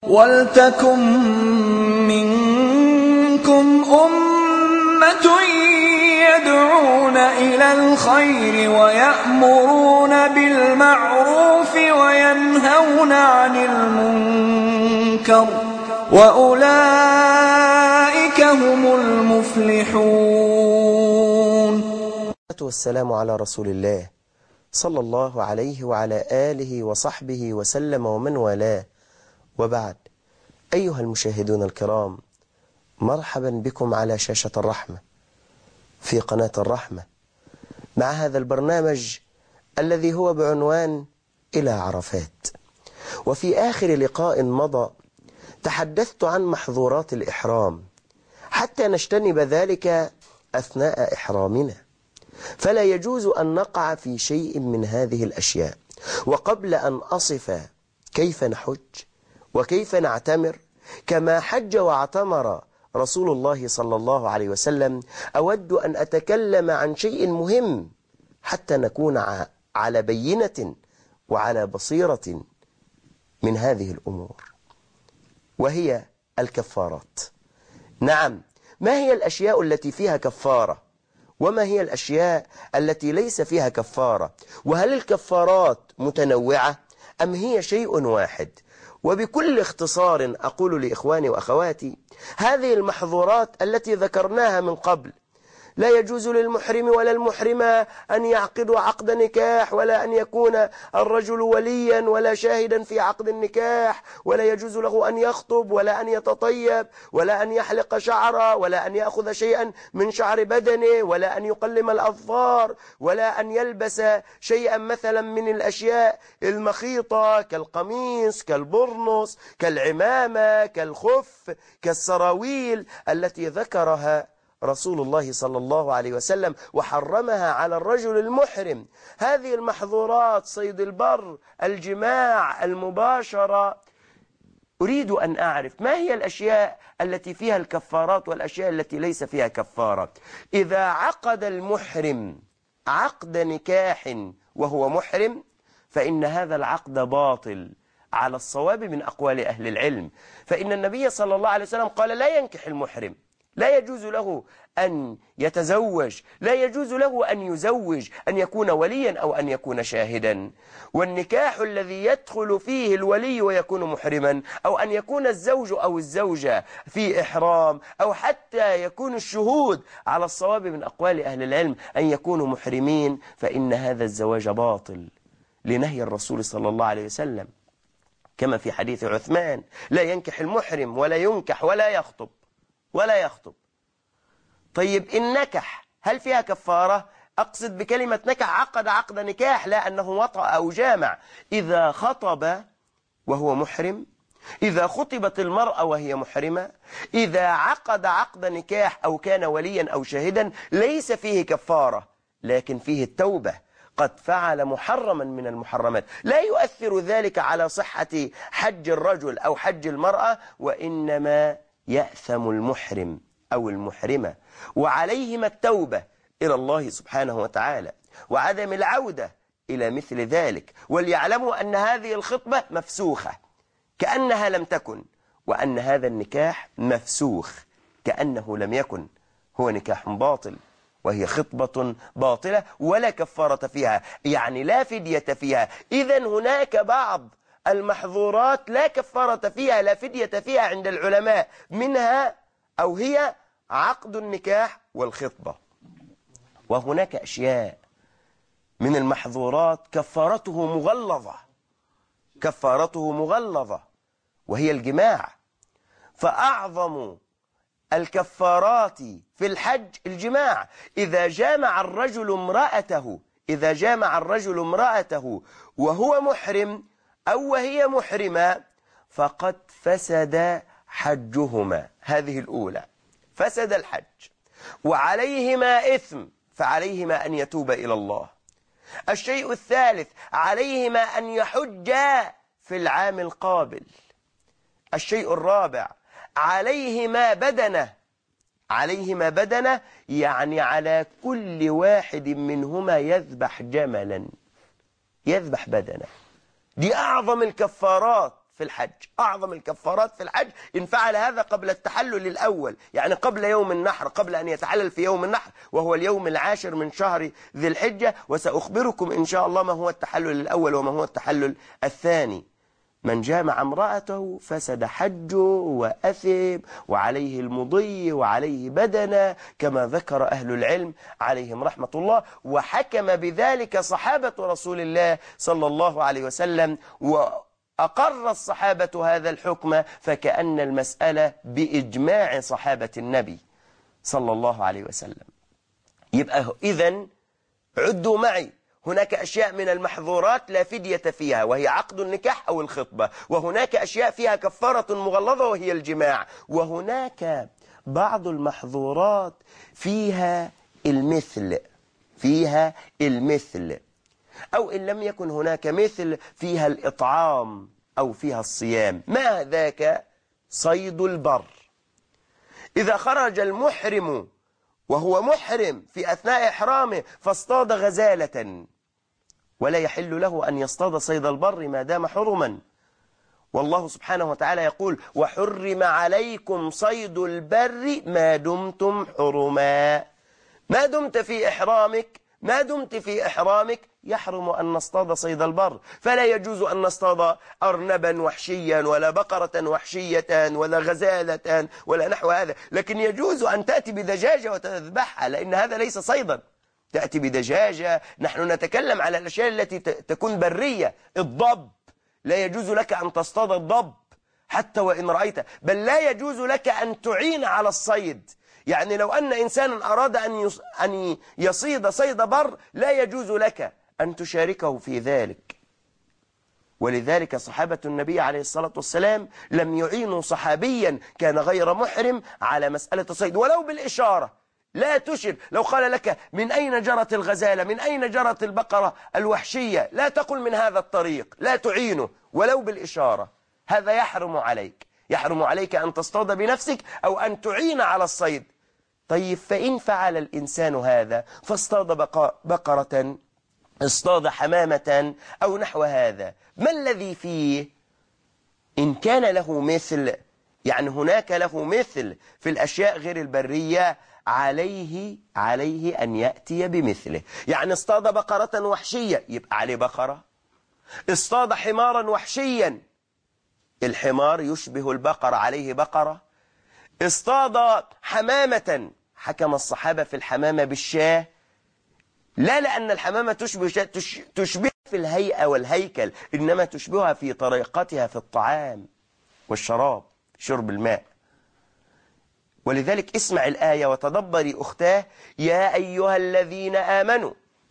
وَلْتَكُن مِّنكُمْ أُمَّةٌ يَدْعُونَ إِلَى الْخَيْرِ وَيَأْمُرُونَ بِالْمَعْرُوفِ وَيَنْهَوْنَ عَنِ الْمُنكَرِ وَأُولَئِكَ هُمُ الْمُفْلِحُونَ. والسلام على رسول الله صلى الله عليه وعلى آله وصحبه وسلم ومن والاه، وبعد. أيها المشاهدون الكرام، مرحبا بكم على شاشة الرحمة في قناة الرحمة مع هذا البرنامج الذي هو بعنوان إلى عرفات. وفي آخر لقاء مضى تحدثت عن محظورات الإحرام حتى نجتنب ذلك أثناء إحرامنا، فلا يجوز أن نقع في شيء من هذه الأشياء. وقبل أن أصف كيف نحج وكيف نعتمر كما حج واعتمر رسول الله صلى الله عليه وسلم، أود أن أتكلم عن شيء مهم حتى نكون على بينة وعلى بصيرة من هذه الأمور، وهي الكفارات. نعم، ما هي الأشياء التي فيها كفارة وما هي الأشياء التي ليس فيها كفارة؟ وهل الكفارات متنوعة أم هي شيء واحد؟ وبكل اختصار أقول لإخواني وأخواتي، هذه المحظورات التي ذكرناها من قبل: لا يجوز للمحرم ولا المحرمة أن يعقدوا عقد نكاح، ولا أن يكون الرجل وليا ولا شاهدا في عقد النكاح، ولا يجوز له أن يخطب ولا أن يتطيب ولا أن يحلق شعره ولا أن يأخذ شيئا من شعر بدنه ولا أن يقلم الأظفار ولا أن يلبس شيئا مثلا من الأشياء المخيطة كالقميص كالبرنس كالعمامة كالخف كالسراويل التي ذكرها رسول الله صلى الله عليه وسلم وحرمها على الرجل المحرم. هذه المحظورات: صيد البر، الجماع، المباشرة. أريد أن أعرف ما هي الأشياء التي فيها الكفارات والأشياء التي ليس فيها كفارة. إذا عقد المحرم عقد نكاح وهو محرم فإن هذا العقد باطل على الصواب من أقوال أهل العلم، فإن النبي صلى الله عليه وسلم قال: لا ينكح المحرم، لا يجوز له أن يتزوج، لا يجوز له أن يزوج، أن يكون وليا أو أن يكون شاهدا. والنكاح الذي يدخل فيه الولي ويكون محرما، أو أن يكون الزوج أو الزوجة في إحرام، أو حتى يكون الشهود على الصواب من أقوال أهل العلم أن يكونوا محرمين، فإن هذا الزواج باطل لنهي الرسول صلى الله عليه وسلم، كما في حديث عثمان: لا ينكح المحرم ولا ينكح ولا يخطب ولا يخطب. طيب، النكح هل فيها كفارة؟ أقصد بكلمة نكح عقد عقد نكاح، لا أنه وطأ أو جامع. إذا خطب وهو محرم، إذا خطبت المرأة وهي محرمة، إذا عقد عقد نكاح أو كان وليا أو شاهدا، ليس فيه كفارة، لكن فيه التوبة. قد فعل محرما من المحرمات، لا يؤثر ذلك على صحة حج الرجل أو حج المرأة، وإنما يأثم المحرم أو المحرمة، وعليهما التوبة إلى الله سبحانه وتعالى وعدم العودة إلى مثل ذلك. وليعلموا أن هذه الخطبة مفسوخة كأنها لم تكن، وأن هذا النكاح مفسوخ كأنه لم يكن، هو نكاح باطل وهي خطبة باطلة ولا كفارة فيها، يعني لا فدية فيها. إذن هناك بعض المحظورات لا كفارة فيها، لا فدية فيها عند العلماء، منها أو هي عقد النكاح والخطبة. وهناك أشياء من المحظورات كفارته مغلظة، كفارته مغلظة، وهي الجماع. فأعظم الكفارات في الحج الجماع. إذا جامع الرجل امرأته وهو محرم أو وهي محرمة فقد فسد حجهما. هذه الأولى، فسد الحج، وعليهما إثم، فعليهما أن يتوب إلى الله. الشيء الثالث: عليهما أن يحجا في العام القابل. الشيء الرابع: عليهما بدنة، يعني على كل واحد منهما يذبح جملا، يذبح بدنة. دي أعظم الكفارات في الحج، أعظم الكفارات في الحج إن فعل هذا قبل التحلل الأول، يعني قبل يوم النحر، قبل أن يتحلل في يوم النحر وهو اليوم العاشر من شهر ذي الحجة. وسأخبركم إن شاء الله ما هو التحلل الأول وما هو التحلل الثاني. من جامع امرأته فسد حجه وأثم وعليه المضي وعليه بدنة، كما ذكر أهل العلم عليهم رحمة الله، وحكم بذلك صحابة رسول الله صلى الله عليه وسلم، وأقر الصحابة هذا الحكم، فكأن المسألة بإجماع صحابة النبي صلى الله عليه وسلم. يبقى إذن عدوا معي، هناك أشياء من المحظورات لا فدية فيها وهي عقد النكاح أو الخطبة، وهناك أشياء فيها كفارة مغلظة وهي الجماع، وهناك بعض المحظورات فيها المثل، أو إن لم يكن هناك مثل فيها الإطعام أو فيها الصيام. ما ذاك؟ صيد البر. إذا خرج المحرم وهو محرم في أثناء إحرامه فاصطاد غزالة، ولا يحل له أن يصطاد صيد البر ما دام حرما، والله سبحانه وتعالى يقول: وحرم عليكم صيد البر ما دمتم حرما. ما دمت في إحرامك يحرم أن نصطاد صيد البر، فلا يجوز أن نصطاد أرنبا وحشيا ولا بقرة وحشية ولا غزالة ولا نحو هذا، لكن يجوز أن تأتي بدجاجة وتذبحها، لأن هذا ليس صيدا. تأتي بدجاجة، نحن نتكلم على الأشياء التي تكون برية. الضب لا يجوز لك أن تصطاد الضب حتى وإن رأيته، بل لا يجوز لك أن تعين على الصيد. يعني لو أن إنسانا أراد أن يصيد صيد بر لا يجوز لك أن تشاركه في ذلك. ولذلك صحابة النبي عليه الصلاة والسلام لم يعينوا صحابيا كان غير محرم على مسألة الصيد ولو بالإشارة. لا تشر، لو قال لك: من أين جرت الغزالة، من أين جرت البقرة الوحشية، لا تقل من هذا الطريق، لا تعينه ولو بالإشارة. هذا يحرم عليك أن تصطاد بنفسك أو أن تعين على الصيد. طيب، فإن فعل الإنسان هذا فاصطاد بقرة، اصطاد حمامة أو نحو هذا، ما الذي فيه؟ إن كان له مثل، يعني هناك له مثل في الأشياء غير البرية، عليه أن يأتي بمثله. يعني اصطاد بقرة وحشية يبقى عليه بقرة، اصطاد حمارا وحشيا الحمار يشبه البقرة عليه بقرة، اصطاد حمامة، حكم الصحابة في الحمامة بالشاة، لا لأن الحمامة تشبه في الهيئة والهيكل، إنما تشبهها في طريقتها في الطعام والشراب، شرب الماء. ولذلك اسمع الآية وتدبري أختاه: يا أيها الذين آمنوا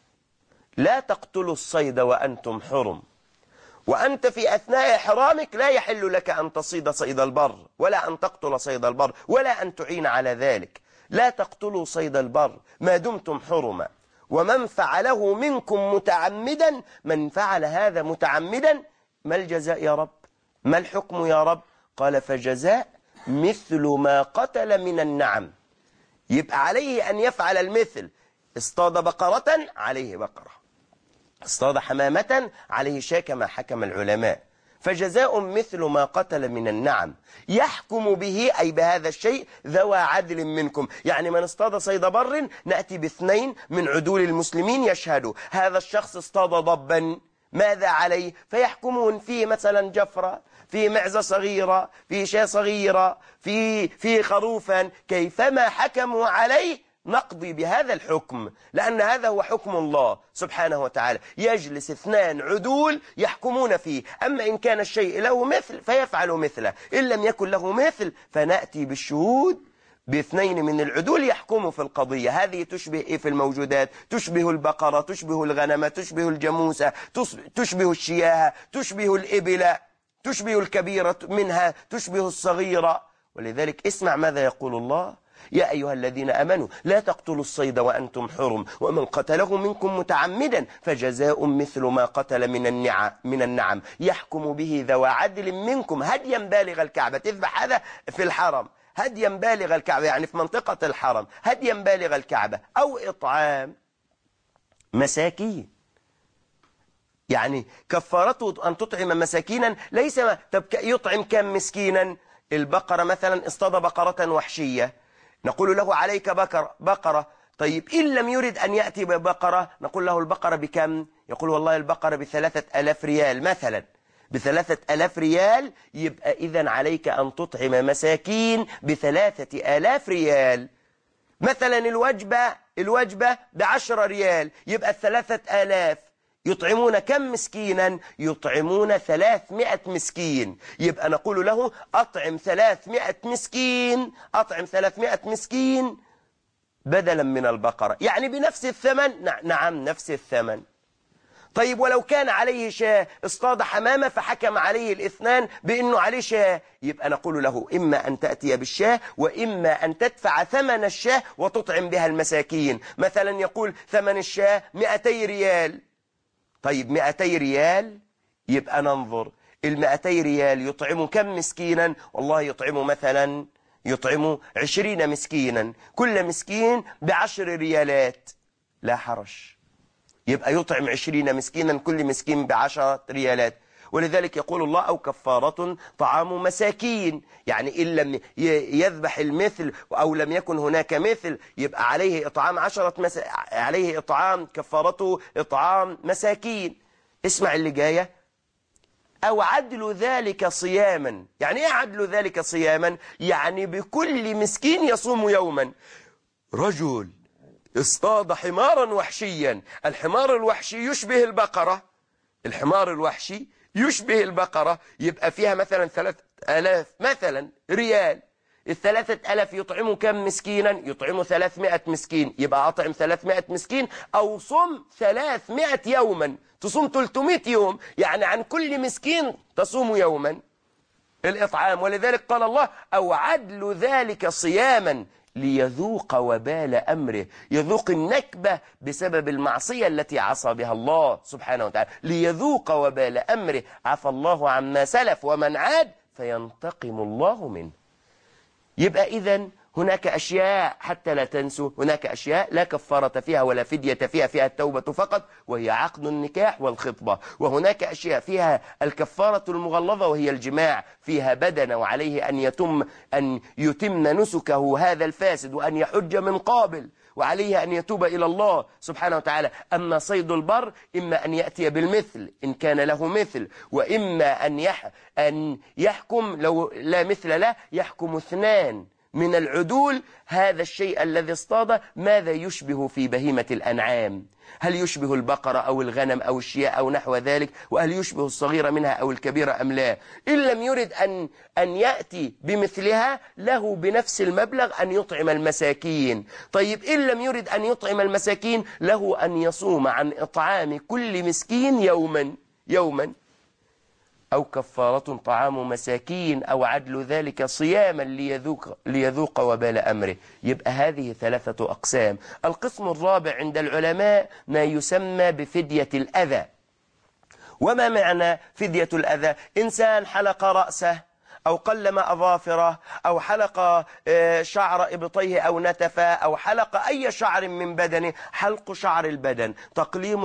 لا تقتلوا الصيد وأنتم حرم. وأنت في أثناء إحرامك لا يحل لك أن تصيد صيد البر ولا أن تقتل صيد البر ولا أن تعين على ذلك. لا تقتلوا صيد البر ما دمتم حرما، ومن فعله منكم متعمدا، من فعل هذا متعمدا، ما الجزاء يا رب؟ ما الحكم يا رب؟ قال: فجزاء مثل ما قتل من النعم. يبقى عليه أن يفعل المثل. اصطاد بقرة عليه بقرة، اصطاد حمامة عليه شاة كما حكم العلماء. فجزاء مثل ما قتل من النعم يحكم به، أي بهذا الشيء، ذوى عدل منكم. يعني من اصطاد صيد بر نأتي باثنين من عدول المسلمين يشهدوا هذا الشخص اصطاد ضبا، ماذا عليه؟ فيحكمون فيه مثلا جفرة، في معزة صغيرة، في شاة صغيرة، في خروفا، كيفما حكموا عليه نقضي بهذا الحكم، لأن هذا هو حكم الله سبحانه وتعالى. يجلس اثنان عدول يحكمون فيه. أما إن كان الشيء له مثل فيفعل مثله، إن لم يكن له مثل فنأتي بالشهود باثنين من العدول يحكموا في القضية. هذه تشبه إيه في الموجودات؟ تشبه البقرة، تشبه الغنم، تشبه الجاموسة، تشبه الشياه، تشبه الإبل، تشبه الكبيرة منها، تشبه الصغيرة. ولذلك اسمع ماذا يقول الله: يا أيها الذين آمنوا لا تقتلوا الصيد وأنتم حرم، ومن قتله منكم متعمدا فجزاء مثل ما قتل من النعم يحكم به ذوى عدل منكم هديا بالغ الكعبة. تذبح هذا في الحرم، هديا بالغ الكعبة، يعني في منطقة الحرم، هديا بالغ الكعبة، أو إطعام مساكين. يعني كفارته أن تطعم مساكينا ليس طب يطعم كم مسكينا؟ البقرة مثلا اصطاد بقرة وحشية، نقول له عليك بقرة. طيب إن لم يرد أن يأتي ببقرة نقول له البقرة بكم؟ يقول والله البقرة ب3,000 ريال مثلا، ب3,000 ريال. يبقى إذن عليك أن تطعم مساكين ب3,000 ريال. مثلا الوجبة ب10 ريال، يبقى 3,000 يطعمون كم مسكينا؟ يطعمون 300 مسكين. يبقى نقول له أطعم 300 مسكين، أطعم 300 مسكين بدلا من البقرة، يعني بنفس الثمن. نعم نفس الثمن. طيب ولو كان عليه شاة، اصطاد حمامة فحكم عليه الاثنان بأنه عليه شاة، يبقى نقول له إما أن تأتي بالشاة وإما أن تدفع ثمن الشاة وتطعم بها المساكين. مثلا يقول ثمن الشاة 200 ريال. طيب 200 ريال، يبقى ننظر 200 ريال يطعم كم مسكينا؟ والله يطعم 20 مسكينا، كل مسكين ب10 ريالات، لا حرج. يبقى يطعم 20 مسكينا، كل مسكين ب10 ريالات. ولذلك يقول الله أو كفارة طعام مساكين، يعني إن لم يذبح المثل أو لم يكن هناك مثل يبقى عليه إطعام عليه إطعام، كفارته إطعام مساكين. اسمع اللي جاية، أو عدل ذلك صياما. يعني إيه عدل ذلك صياما؟ يعني بكل مسكين يصوم يوما. رجل اصطاد حمارا وحشيا، الحمار الوحشي يشبه البقرة، الحمار الوحشي يشبه البقرة، يبقى فيها مثلا 3,000 مثلا ريال. 3,000 يطعموا كم مسكينا؟ يطعموا 300 مسكين. يبقى أطعم 300 مسكين أو صم 300 يوما، تصوم 300 يوم، يعني عن كل مسكين تصوم يوما الإطعام. ولذلك قال الله أو عدل ذلك صياما ليذوق وبال أمره، يذوق النكبة بسبب المعصية التي عصى بها الله سبحانه وتعالى، ليذوق وبال أمره، عفى الله عما سلف ومن عاد فينتقم الله منه. يبقى إذن هناك أشياء حتى لا تنسوا، هناك أشياء لا كفارة فيها ولا فدية فيها التوبة فقط وهي عقد النكاح والخطبة. وهناك أشياء فيها الكفارة المغلظة وهي الجماع، فيها بدن وعليه أن يتم نسكه هذا الفاسد وأن يحج من قابل، وعليه أن يتوب إلى الله سبحانه وتعالى. أما صيد البر إما أن يأتي بالمثل إن كان له مثل، وإما أن يحكم لو لا مثل له يحكم 2 من العدول. هذا الشيء الذي اصطاد ماذا يشبه في بهيمة الأنعام؟ هل يشبه البقرة أو الغنم أو الشياء أو نحو ذلك؟ وهل يشبه الصغيرة منها أو الكبيرة أم لا؟ إن لم يرد أن يأتي بمثلها له بنفس المبلغ أن يطعم المساكين. طيب إن لم يرد أن يطعم المساكين له أن يصوم عن إطعام كل مسكين يوما. أو كفارة طعام مساكين أو عدل ذلك صياما ليذوق وبال أمره. يبقى هذه 3 أقسام. القسم الرابع عند العلماء ما يسمى بفدية الأذى. وما معنى فدية الأذى؟ إنسان حلق رأسه أو قلم أظافره أو حلق شعر إبطيه أو نتفه أو حلق أي شعر من بدنه، حلق شعر البدن، تقليم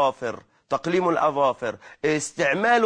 الأظافر، استعمال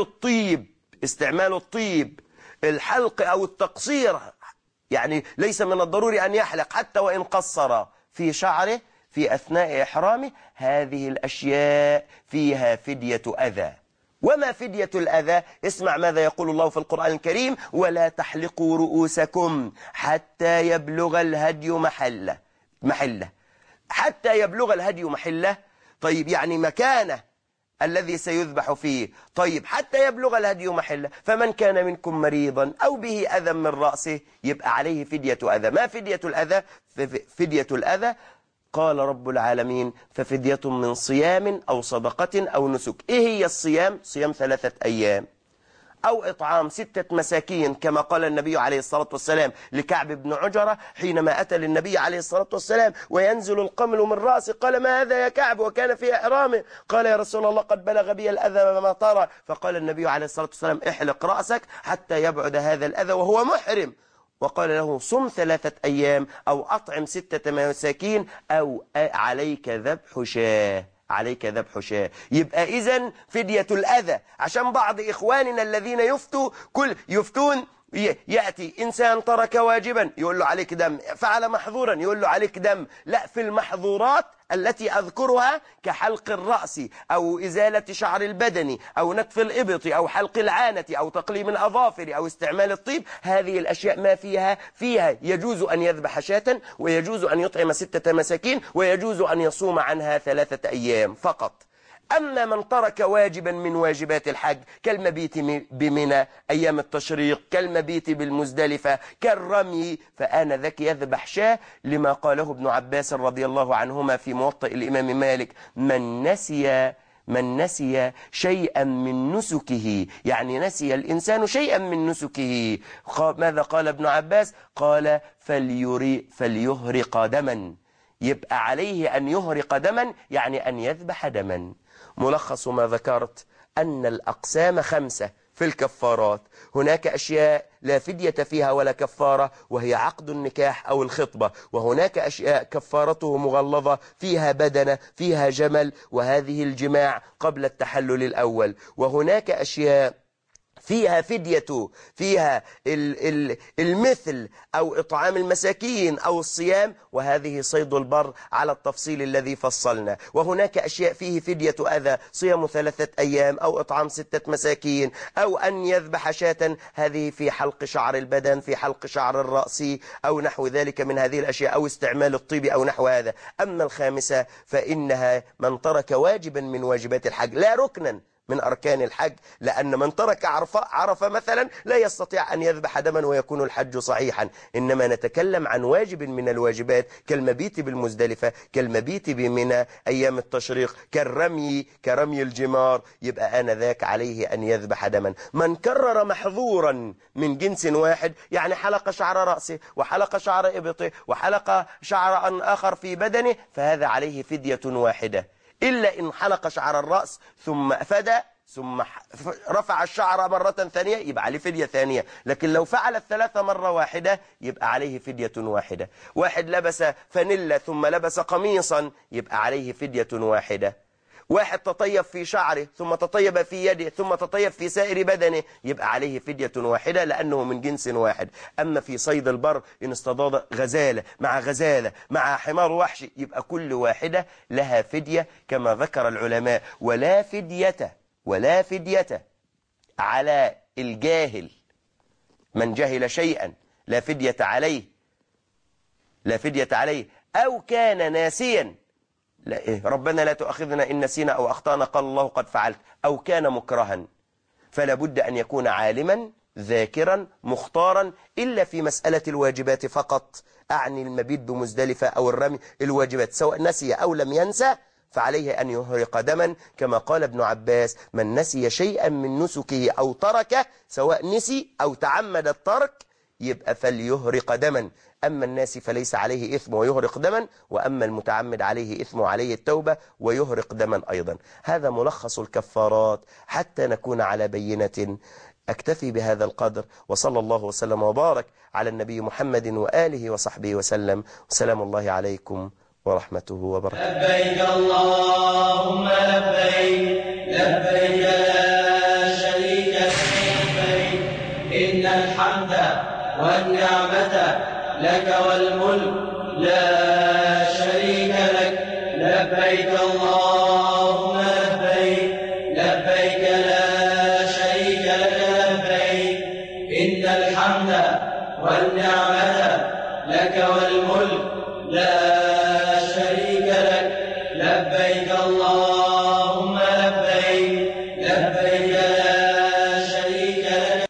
الطيب، الحلق أو التقصير، يعني ليس من الضروري أن يحلق حتى وإن قصر في شعره في أثناء إحرامه. هذه الأشياء فيها فدية أذى. وما فدية الأذى؟ اسمع ماذا يقول الله في القرآن الكريم: ولا تحلقوا رؤوسكم حتى يبلغ الهدي محله. حتى يبلغ الهدي محله، طيب يعني مكانه الذي سيذبح فيه. طيب حتى يبلغ الهدي محله، فمن كان منكم مريضا أو به أذى من رأسه يبقى عليه فدية أذى. ما فدية الأذى؟ فدية الأذى قال رب العالمين: ففدية من صيام أو صدقة أو نسك. إيه هي الصيام؟ صيام 3 أيام، أو إطعام 6 مساكين كما قال النبي عليه الصلاة والسلام لكعب بن عجرة حينما أتى للنبي عليه الصلاة والسلام وينزل القمل من رأسه، قال: ما هذا يا كعب؟ وكان في إحرامه. قال: يا رسول الله قد بلغ بي الأذى ما ترى. فقال النبي عليه الصلاة والسلام: احلق رأسك حتى يبعد هذا الأذى وهو محرم. وقال له: صم 3 أيام أو أطعم 6 مساكين أو عليك ذبح شاة. عليك ذبح شاة. يبقى إذن فدية الأذى، عشان بعض إخواننا الذين يفتون يأتي إنسان ترك واجبا يقول له عليك دم، فعل محظورا يقول له عليك دم. لا، في المحظورات التي أذكرها كحلق الرأس أو إزالة شعر البدن أو نتف الإبط أو حلق العانة أو تقليم الأظافر أو استعمال الطيب، هذه الأشياء ما فيها يجوز أن يذبح شاة، ويجوز أن يطعم 6 مساكين، ويجوز أن يصوم عنها 3 أيام فقط. أما من ترك واجبا من واجبات الحج كالمبيت بمنى أيام التشريق، كالمبيت بالمزدلفة، كالرمي، فآنذاك يذبح شاة، لما قاله ابن عباس رضي الله عنهما في موطئ الإمام مالك: من نسي شيئا من نسكه، يعني نسي الإنسان شيئا من نسكه. ماذا قال ابن عباس؟ قال: فليهرق دما. يبقى عليه أن يهرق دما، يعني أن يذبح دما. ملخص ما ذكرت أن الأقسام 5 في الكفارات. هناك أشياء لا فدية فيها ولا كفارة، وهي عقد النكاح أو الخطبة. وهناك أشياء كفارته مغلظة، فيها بدنة، فيها جمل، وهذه الجماع قبل التحلل الأول. وهناك أشياء فيها فدية، فيها المثل أو إطعام المساكين أو الصيام، وهذه صيد البر على التفصيل الذي فصلنا. وهناك أشياء فيه فدية أذى، صيام 3 أيام أو إطعام 6 مساكين أو أن يذبح شاة، هذه في حلق شعر البدن، في حلق شعر الرأس أو نحو ذلك من هذه الأشياء، أو استعمال الطيب أو نحو هذا. أما الخامسة فإنها من ترك واجبا من واجبات الحج، لا ركنا من أركان الحج، لأن من ترك عرفة مثلا لا يستطيع أن يذبح دما ويكون الحج صحيحا. إنما نتكلم عن واجب من الواجبات كالمبيت بالمزدلفة، كالمبيت بمنى أيام التشريق، كرمي الجمار، يبقى آنذاك عليه أن يذبح دما. من كرر محظورا من جنس واحد، يعني حلق شعر رأسه وحلق شعر إبطه وحلق شعر آخر في بدنه، فهذا عليه فدية واحدة، إلا إن حلق شعر الرأس ثم أفدى ثم رفع الشعر مرة ثانية، يبقى عليه فدية ثانية. لكن لو فعل ال3 مرة واحدة يبقى عليه فدية واحدة. واحد لبس فانيلا ثم لبس قميصا يبقى عليه فدية واحدة. واحد تطيب في شعره ثم تطيب في يده ثم تطيب في سائر بدنه يبقى عليه فدية واحدة، لأنه من جنس واحد. أما في صيد البر إن اصطاد غزالة مع حمار وحشي، يبقى كل واحدة لها فدية كما ذكر العلماء. ولا فدية على الجاهل، من جهل شيئا لا فدية عليه، أو كان ناسيا، ربنا لا تؤاخذنا إن نسينا أو أخطأنا، قال الله قد فعلت، أو كان مكرها، فلا بد أن يكون عالما ذاكرا مختارا، إلا في مسألة الواجبات فقط، أعني المبيت بمزدلفة أو الرمي، الواجبات سواء نسي أو لم ينسى فعليه أن يهرق دما، كما قال ابن عباس: من نسي شيئا من نسكه أو تركه، سواء نسي أو تعمد الترك، يبقى فليهرق دما. أما الناس فليس عليه إثم ويهرق دما، وأما المتعمد عليه إثم وعليه التوبة ويهرق دما أيضا. هذا ملخص الكفارات حتى نكون على بينة. أكتفي بهذا القدر، وصلى الله وسلم وبارك على النبي محمد وآله وصحبه وسلم. وسلام الله عليكم ورحمته وبركاته. لبيك اللهم لبيك، لبيك لا شريك لك لبيك، إن الحمد والنعمة لك والملك لا شريك لك. لبيك اللهم لبيك، لبيك لا شريك لك لبيك، إن الحمد والنعمة لك والملك لا شريك لك. لبيك الله